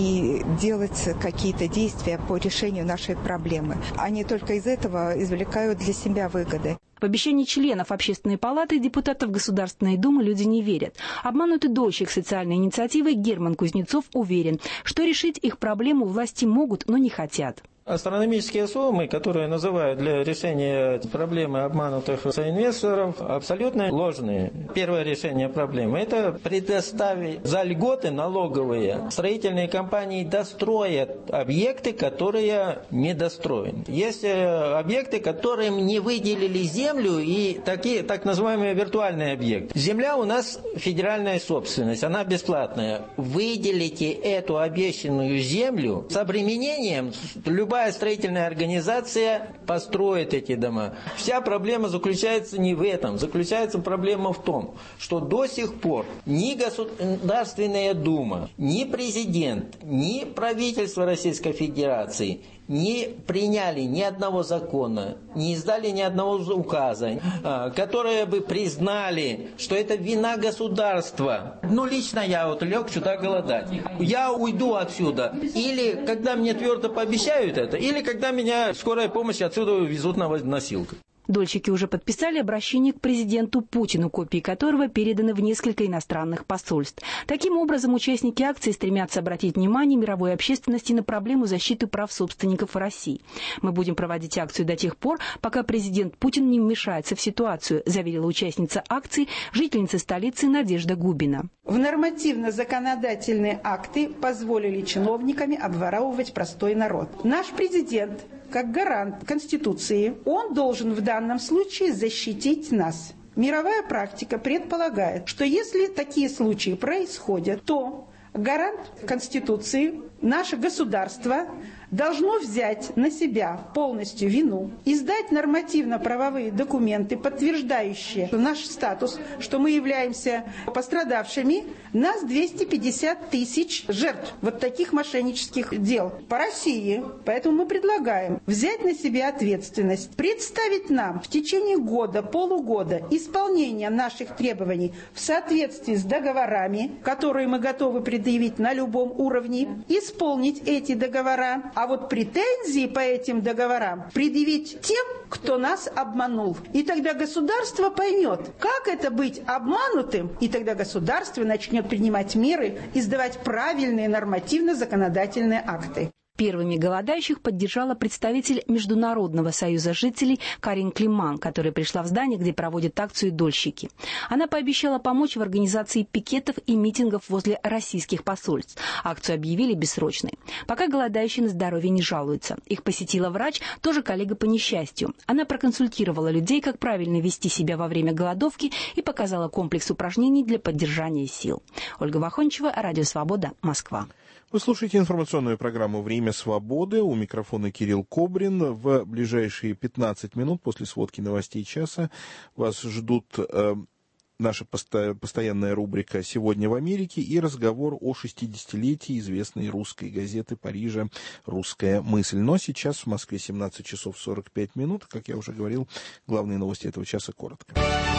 и делать какие-то действия по решению нашей проблемы. Они только из этого извлекают для себя выгоды. В обещании членов Общественной палаты и депутатов Государственной Думы люди не верят. Обманутый дольщик социальной инициативы Герман Кузнецов уверен, что решить их проблему власти могут, но не хотят. Астрономические суммы, которые называют для решения проблемы обманутых инвесторов, абсолютно ложные. Первое решение проблемы – это предоставить за льготы налоговые. Строительные компании достроят объекты, которые недостроены. Есть объекты, которым не выделили землю, и такие так называемые виртуальные объекты. Земля у нас федеральная собственность, она бесплатная. Выделите эту обещанную землю с обременением, любая Любая строительная организация построит эти дома. Вся проблема заключается не в этом. Заключается проблема в том, что до сих пор ни Государственная Дума, ни президент, ни правительство Российской Федерации не приняли ни одного закона, не издали ни одного указа, которые бы признали, что это вина государства. Ну, лично я вот лег сюда голодать. Я уйду отсюда. Или когда мне твердо пообещают это, или когда меня скорая помощь отсюда везут на носилках. Дольщики уже подписали обращение к президенту Путину, копии которого переданы в несколько иностранных посольств. Таким образом, участники акции стремятся обратить внимание мировой общественности на проблему защиты прав собственников в России. Мы будем проводить акцию до тех пор, пока президент Путин не вмешается в ситуацию, заверила участница акции, жительница столицы Надежда Губина. В нормативно-законодательные акты позволили чиновниками обворовывать простой народ. Наш президент, как гарант Конституции, он должен в данном случае защитить нас. Мировая практика предполагает, что если такие случаи происходят, то гарант Конституции, наше государство, должно взять на себя полностью вину, издать нормативно-правовые документы, подтверждающие наш статус, что мы являемся пострадавшими. Нас двести пятьдесят тысяч жертв вот таких мошеннических дел по России. Поэтому мы предлагаем взять на себя ответственность, представить нам в течение года, полугода исполнение наших требований в соответствии с договорами, которые мы готовы предъявить на любом уровне, исполнить эти договора. А вот претензии по этим договорам предъявить тем, кто нас обманул. И тогда государство поймет, как это быть обманутым, и тогда государство начнет принимать меры, издавать правильные нормативно-законодательные акты. Первыми голодающих поддержала представитель Международного союза жителей Карин Климан, которая пришла в здание, где проводят акцию дольщики. Она пообещала помочь в организации пикетов и митингов возле российских посольств. Акцию объявили бессрочной. Пока голодающие на здоровье не жалуются. Их посетила врач, тоже коллега по несчастью. Она проконсультировала людей, как правильно вести себя во время голодовки, и показала комплекс упражнений для поддержания сил. Ольга Вахончева, Радио Свобода, Москва. Вы слушаете информационную программу «Время свободы». У микрофона Кирилл Кобрин. В ближайшие пятнадцать минут после сводки новостей часа вас ждут э, наша посто- постоянная рубрика «Сегодня в Америке» и разговор о шестидесятилетии известной русской газеты Парижа «Русская мысль». Но сейчас в Москве семнадцать часов сорок пять минут. Как я уже говорил, главные новости этого часа коротко.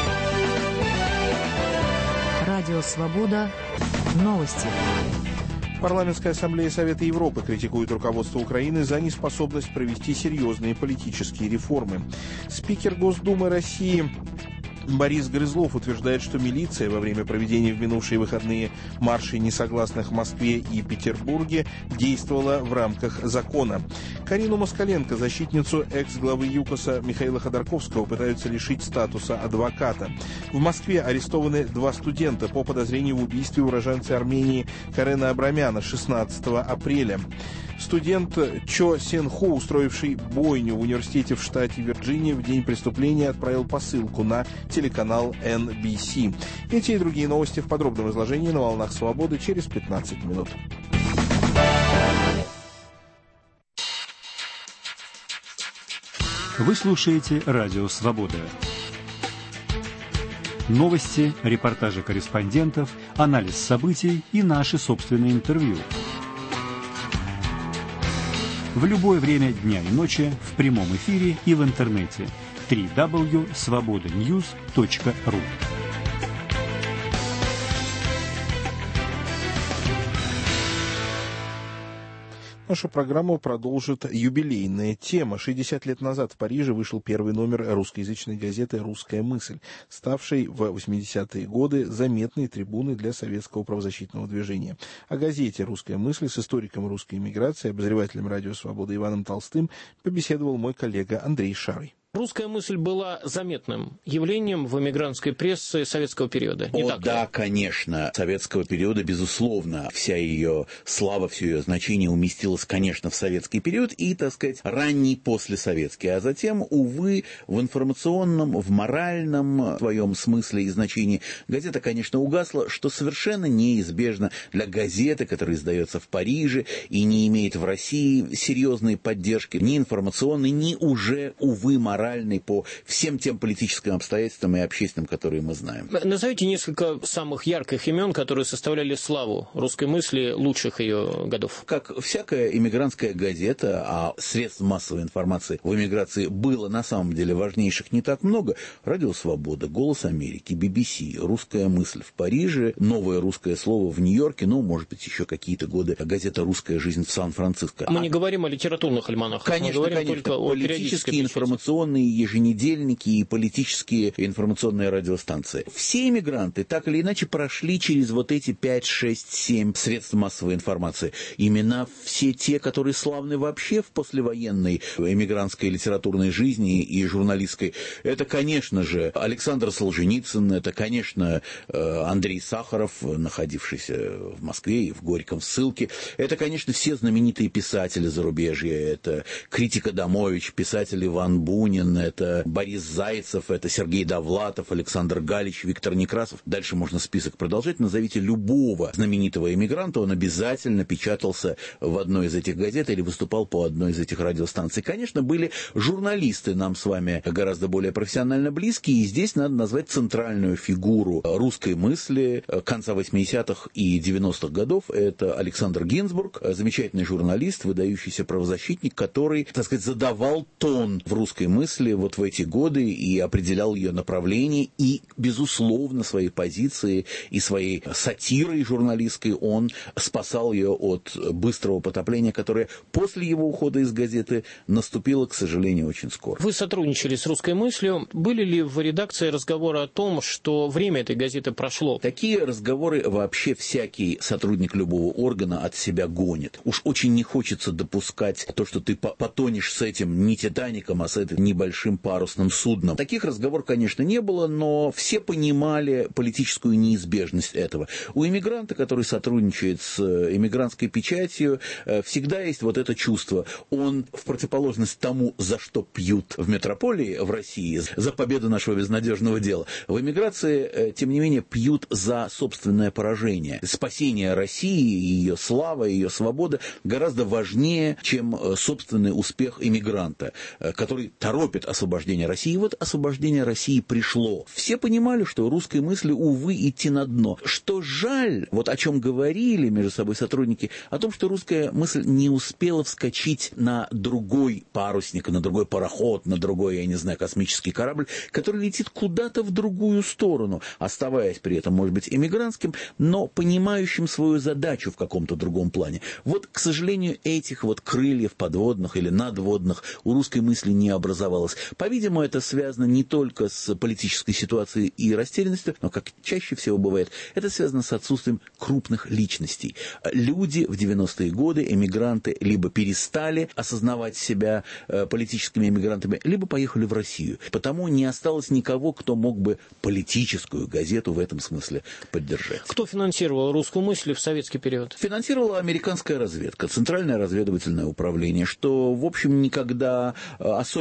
Радио «Свобода». Новости. Парламентская ассамблея Совета Европы критикует руководство Украины за неспособность провести серьезные политические реформы. Спикер Госдумы России Борис Грызлов утверждает, что милиция во время проведения в минувшие выходные маршей несогласных в Москве и Петербурге действовала в рамках закона. Карину Москаленко, защитницу экс-главы ЮКОСа Михаила Ходорковского, пытаются лишить статуса адвоката. В Москве арестованы два студента по подозрению в убийстве уроженца Армении Карена Абрамяна шестнадцатого апреля. Студент Чо Сен Ху, устроивший бойню в университете в штате Вирджиния, в день преступления отправил посылку на телеканал эн би си. Эти и другие новости в подробном изложении на «Волнах Свободы» через пятнадцать минут. Вы слушаете «Радио Свобода». Новости, репортажи корреспондентов, анализ событий и наши собственные интервью. В любое время дня и ночи, в прямом эфире и в интернете. дабл ю дабл ю дабл ю точка свобода ньюс точка ру. Нашу программу продолжит юбилейная тема. шестьдесят лет назад в Париже вышел первый номер русскоязычной газеты «Русская мысль», ставшей в восьмидесятые годы заметной трибуной для советского правозащитного движения. О газете «Русская мысль» с историком русской эмиграции, обозревателем «Радио Свобода» Иваном Толстым побеседовал мой коллега Андрей Шарый. Русская мысль была заметным явлением в эмигрантской прессе советского периода. Не О, так да, ли? конечно. Советского периода, безусловно. Вся ее слава, все ее значение уместилось, конечно, в советский период и, так сказать, ранний послесоветский. А затем, увы, в информационном, в моральном своем смысле и значении газета, конечно, угасла, что совершенно неизбежно для газеты, которая издается в Париже и не имеет в России серьезной поддержки, ни информационной, ни уже, увы, моральной, по всем тем политическим обстоятельствам и общественным, которые мы знаем. Назовите несколько самых ярких имен, которые составляли славу русской мысли лучших ее годов. Как всякая эмигрантская газета, а средств массовой информации в эмиграции было на самом деле важнейших не так много. «Радио Свобода», «Голос Америки», би би си, «Русская мысль» в Париже, «Новое русское слово» в Нью-Йорке, ну, может быть, еще какие-то годы газета «Русская жизнь» в Сан-Франциско. Мы а... не говорим о литературных альманахах, конечно, мы говорим конечно, только о политические, информационные еженедельники и политические информационные радиостанции. Все эмигранты так или иначе прошли через вот эти пять, шесть, семь средств массовой информации. Именно все те, которые славны вообще в послевоенной эмигрантской литературной жизни и журналистской. Это, конечно же, Александр Солженицын, это, конечно, Андрей Сахаров, находившийся в Москве и в Горьком в ссылке. Это, конечно, все знаменитые писатели зарубежья. Это Критик Адамович, писатель Иван Бунин, это Борис Зайцев, это Сергей Довлатов, Александр Галич, Виктор Некрасов. Дальше можно список продолжать. Назовите любого знаменитого эмигранта, он обязательно печатался в одной из этих газет или выступал по одной из этих радиостанций. Конечно, были журналисты, нам с вами гораздо более профессионально близкие, и здесь надо назвать центральную фигуру русской мысли конца восьмидесятых и девяностых годов. Это Александр Гинзбург, замечательный журналист, выдающийся правозащитник, который, так сказать, задавал тон в русской мысли вот в эти годы и определял ее направление, и, безусловно, своей позиции и своей сатирой журналистской он спасал ее от быстрого потопления, которое после его ухода из газеты наступило, к сожалению, очень скоро. Вы сотрудничали с «Русской мыслью». Были ли в редакции разговоры о том, что время этой газеты прошло? Такие разговоры вообще всякий сотрудник любого органа от себя гонит. Уж очень не хочется допускать то, что ты потонешь с этим не «Титаником», а с этой небольшим парусным судном. Таких разговоров, конечно, не было, но все понимали политическую неизбежность этого. У эмигранта, который сотрудничает с эмигрантской печатью, всегда есть вот это чувство. Он, в противоположность тому, за что пьют в метрополии в России, за победу нашего безнадежного дела, в эмиграции, тем не менее, пьют за собственное поражение. Спасение России, ее слава, ее свобода гораздо важнее, чем собственный успех эмигранта, который торопит освобождение России. И вот освобождение России пришло. Все понимали, что русской мысли, увы, идти на дно. Что жаль, вот о чем говорили между собой сотрудники, о том, что русская мысль не успела вскочить на другой парусник, на другой пароход, на другой, я не знаю, космический корабль, который летит куда-то в другую сторону, оставаясь при этом, может быть, эмигрантским, но понимающим свою задачу в каком-то другом плане. Вот, к сожалению, этих вот крыльев подводных или надводных у русской мысли не образовалось. По-видимому, это связано не только с политической ситуацией и растерянностью, но, как чаще всего бывает, это связано с отсутствием крупных личностей. Люди в девяностые годы, эмигранты, либо перестали осознавать себя политическими эмигрантами, либо поехали в Россию. Потому не осталось никого, кто мог бы политическую газету в этом смысле поддержать. Кто финансировал русскую мысль в советский период? Финансировала американская разведка, Центральное разведывательное управление, что, в общем, никогда особенно не официально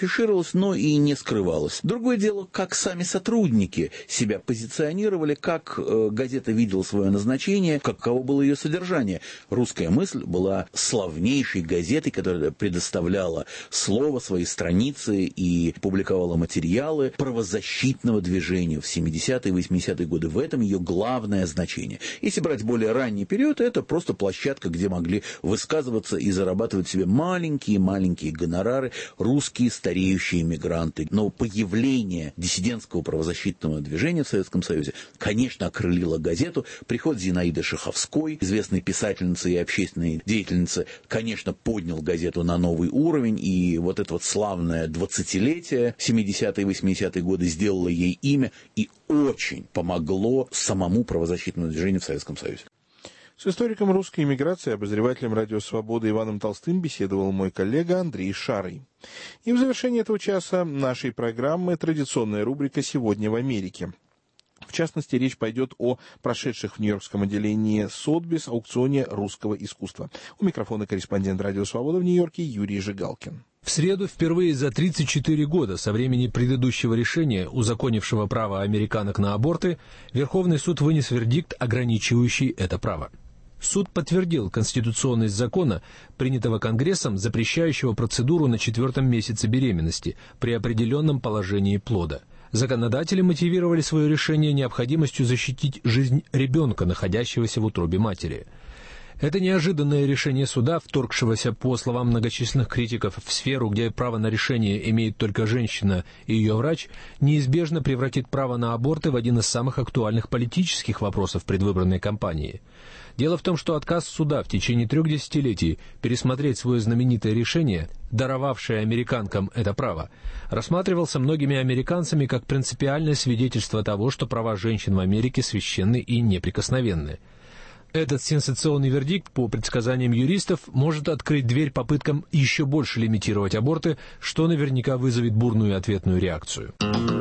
афишировалось, но и не скрывалось. Другое дело, как сами сотрудники себя позиционировали, как э, газета видела свое назначение, каково было ее содержание. «Русская мысль» была славнейшей газетой, которая предоставляла слово, свои страницы и публиковала материалы правозащитного движения в семидесятые и восьмидесятые годы. В этом ее главное значение. Если брать более ранний период, это просто площадка, где могли высказываться и зарабатывать себе маленькие-маленькие гонорары русские стареющие мигранты. Но появление диссидентского правозащитного движения в Советском Союзе, конечно, окрылило газету. Приход Зинаиды Шаховской, известной писательницы и общественной деятельницы, конечно, поднял газету на новый уровень, и вот это вот славное двадцатилетие семидесятые и восьмидесятые годы сделало ей имя и очень помогло самому правозащитному движению в Советском Союзе. С историком русской эмиграции, обозревателем «Радио Свобода» Иваном Толстым беседовал мой коллега Андрей Шарый. И в завершении этого часа нашей программы традиционная рубрика «Сегодня в Америке». В частности, речь пойдет о прошедших в Нью-Йоркском отделении Сотбис аукционе русского искусства. У микрофона корреспондент «Радио Свобода» в Нью-Йорке Юрий Жигалкин. В среду впервые за тридцать четыре года со времени предыдущего решения, узаконившего право американок на аборты, Верховный суд вынес вердикт, ограничивающий это право. Суд подтвердил конституционность закона, принятого Конгрессом, запрещающего процедуру на четвертом месяце беременности при определенном положении плода. Законодатели мотивировали свое решение необходимостью защитить жизнь ребенка, находящегося в утробе матери. Это неожиданное решение суда, вторгшегося, по словам многочисленных критиков, в сферу, где право на решение имеет только женщина и ее врач, неизбежно превратит право на аборты в один из самых актуальных политических вопросов предвыборной кампании. Дело в том, что отказ суда в течение трех десятилетий пересмотреть свое знаменитое решение, даровавшее американкам это право, рассматривался многими американцами как принципиальное свидетельство того, что права женщин в Америке священны и неприкосновенны. Этот сенсационный вердикт, по предсказаниям юристов, может открыть дверь попыткам еще больше лимитировать аборты, что наверняка вызовет бурную ответную реакцию.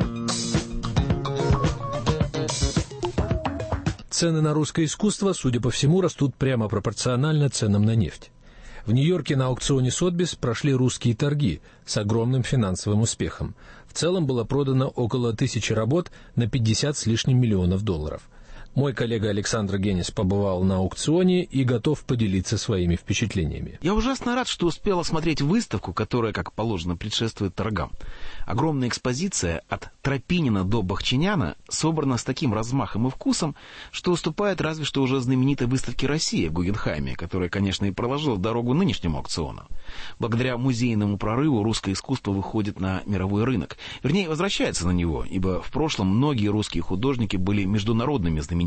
Цены на русское искусство, судя по всему, растут прямо пропорционально ценам на нефть. В Нью-Йорке на аукционе Сотбис прошли русские торги с огромным финансовым успехом. В целом было продано около тысячи работ на пятьдесят с лишним миллионов долларов. Мой коллега Александр Генис побывал на аукционе и готов поделиться своими впечатлениями. Я ужасно рад, что успел осмотреть выставку, которая, как положено, предшествует торгам. Огромная экспозиция от Тропинина до Бахчиняна собрана с таким размахом и вкусом, что уступает разве что уже знаменитой выставке «Россия» в Гугенхайме, которая, конечно, и проложила дорогу нынешнему аукциону. Благодаря музейному прорыву русское искусство выходит на мировой рынок. Вернее, возвращается на него, ибо в прошлом многие русские художники были международными знаменитостями.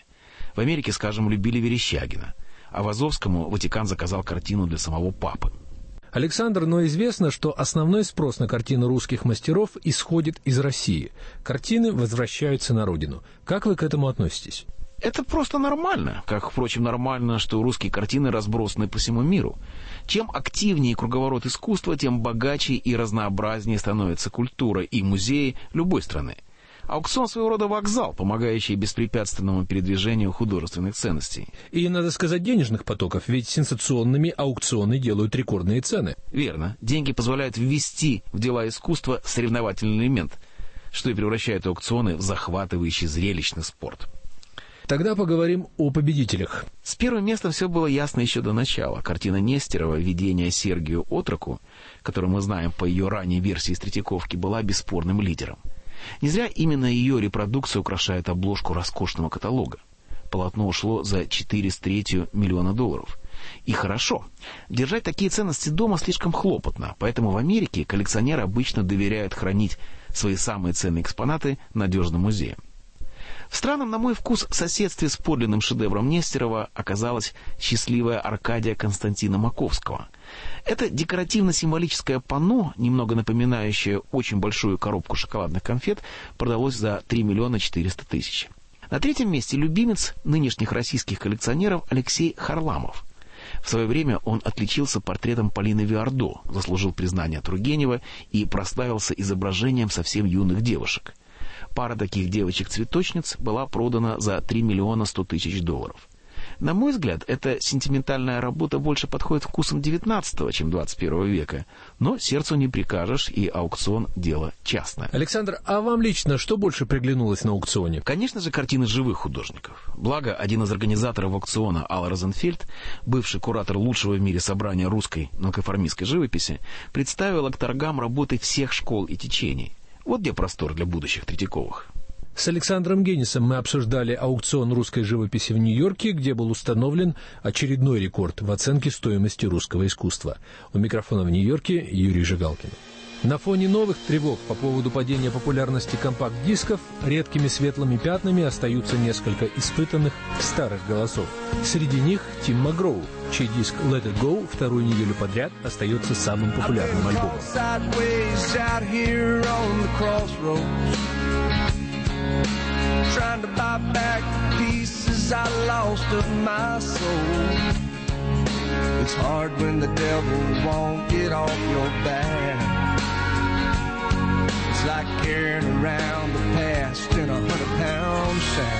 В Америке, скажем, любили Верещагина, а Вазовскому Ватикан заказал картину для самого папы. Александр, но известно, что основной спрос на картины русских мастеров исходит из России. Картины возвращаются на родину. Как вы к этому относитесь? Это просто нормально, как, впрочем, нормально, что русские картины разбросаны по всему миру. Чем активнее круговорот искусства, тем богаче и разнообразнее становится культура и музеи любой страны. Аукцион своего рода вокзал, помогающий беспрепятственному передвижению художественных ценностей. И, надо сказать, денежных потоков, ведь сенсационными аукционы делают рекордные цены. Верно. Деньги позволяют ввести в дела искусства соревновательный элемент, что и превращает аукционы в захватывающий зрелищный спорт. Тогда поговорим о победителях. С первым местом все было ясно еще до начала. Картина Нестерова «Видение Сергию Отроку», которую мы знаем по ее ранней версии из Третьяковки, была бесспорным лидером. Не зря именно ее репродукция украшает обложку роскошного каталога. Полотно ушло за четыре с третью миллиона долларов. И хорошо. Держать такие ценности дома слишком хлопотно, поэтому в Америке коллекционеры обычно доверяют хранить свои самые ценные экспонаты надежным музеям. В странном, на мой вкус, соседстве с подлинным шедевром Нестерова оказалась счастливая Аркадия Константина Маковского. Это декоративно-символическое панно, немного напоминающее очень большую коробку шоколадных конфет, продалось за три миллиона четыреста тысяч. На третьем месте любимец нынешних российских коллекционеров Алексей Харламов. В свое время он отличился портретом Полины Виардо, заслужил признание Тургенева и прославился изображением совсем юных девушек. Пара таких девочек-цветочниц была продана за три миллиона сто тысяч долларов. На мой взгляд, эта сентиментальная работа больше подходит вкусам девятнадцатого, чем двадцать первого века. Но сердцу не прикажешь, и аукцион – дело частное. Александр, а вам лично что больше приглянулось на аукционе? Конечно же, картины живых художников. Благо, один из организаторов аукциона, Алла Розенфельд, бывший куратор лучшего в мире собрания русской нонконформистской живописи, представила к торгам работы всех школ и течений. Вот где простор для будущих Третьяковых. С Александром Генисом мы обсуждали аукцион русской живописи в Нью-Йорке, где был установлен очередной рекорд в оценке стоимости русского искусства. У микрофона в Нью-Йорке Юрий Жигалкин. На фоне новых тревог по поводу падения популярности компакт-дисков редкими светлыми пятнами остаются несколько испытанных старых голосов. Среди них Тим Макгроу, чей диск «Let It Go» вторую неделю подряд остается самым популярным альбомом. Trying to buy back the pieces I lost of my soul. It's hard when the devil won't get off your back. It's like carrying around the past in a hundred pound sack.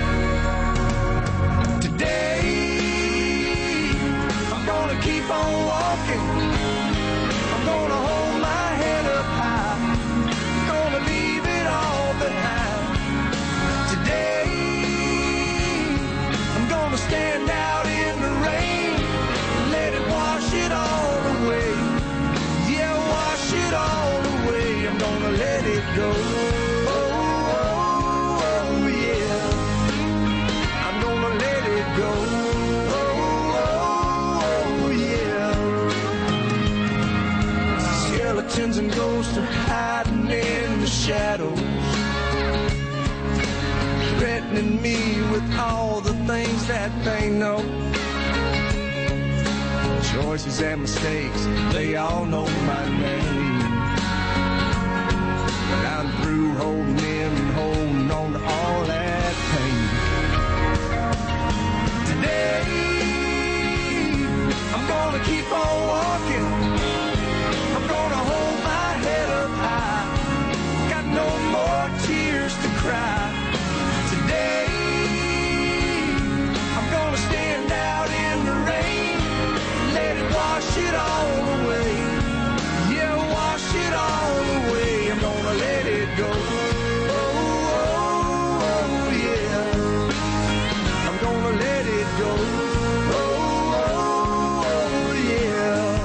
Today, I'm gonna keep on walking. I'm gonna hold my head up high. I'm gonna leave it all behind. Today, I'm gonna stand out in the rain and let it wash it all away. Yeah, wash it all away. I'm gonna let it go. Oh, oh, oh, yeah. I'm gonna let it go. Oh, oh, oh, yeah. Skeletons and ghosts are hiding in the shadows, threatening me with all the things that they know. Choices and mistakes, they all know my name. But I'm through holding in and holding on to all that pain. Today, I'm gonna keep on walking. I'm gonna hold my head up high. Got no more tears to cry. Today, I'm gonna stand out in the rain, let it wash it all away. Yeah, wash it all away. I'm gonna let it go. Oh, oh, oh, yeah. I'm gonna let it go. Oh, oh, oh, yeah.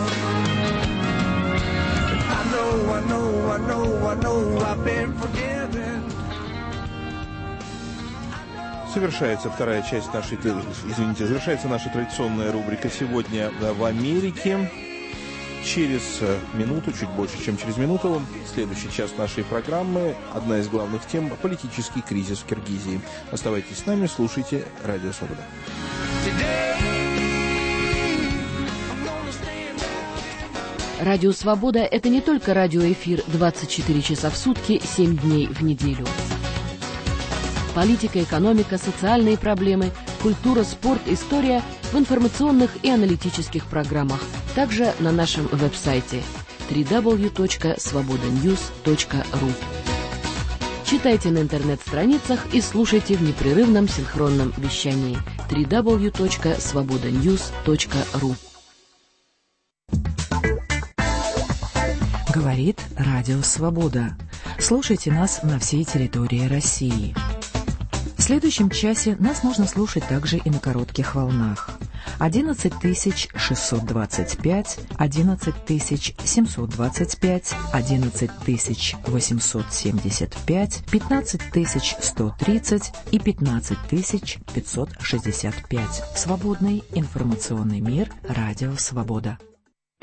I know, I know, I know, I know I've been forgiven. Завершается вторая часть нашей, извините, завершается наша традиционная рубрика «Сегодня в Америке». Через минуту, чуть больше, чем через минуту, следующий час нашей программы, одна из главных тем – политический кризис в Киргизии. Оставайтесь с нами, слушайте Радио Свобода. Радио Свобода – это не только радиоэфир двадцать четыре часа в сутки, семь дней в неделю. Политика, экономика, социальные проблемы, культура, спорт, история в информационных и аналитических программах. Также на нашем веб-сайте дабл ю дабл ю дабл ю точка свобода ньюс точка ру. Читайте на интернет-страницах и слушайте в непрерывном синхронном вещании дабл ю дабл ю дабл ю точка свобода ньюс точка ру. Говорит Радио Свобода. Слушайте нас на всей территории России. В следующем часе нас можно слушать также и на коротких волнах. одиннадцать тысяч шестьсот двадцать пять, одиннадцать тысяч семьсот двадцать пять, одиннадцать тысяч восемьсот семьдесят пять, пятнадцать тысяч сто тридцать и пятнадцать тысяч пятьсот шестьдесят пять. Свободный информационный мир. Радио Свобода.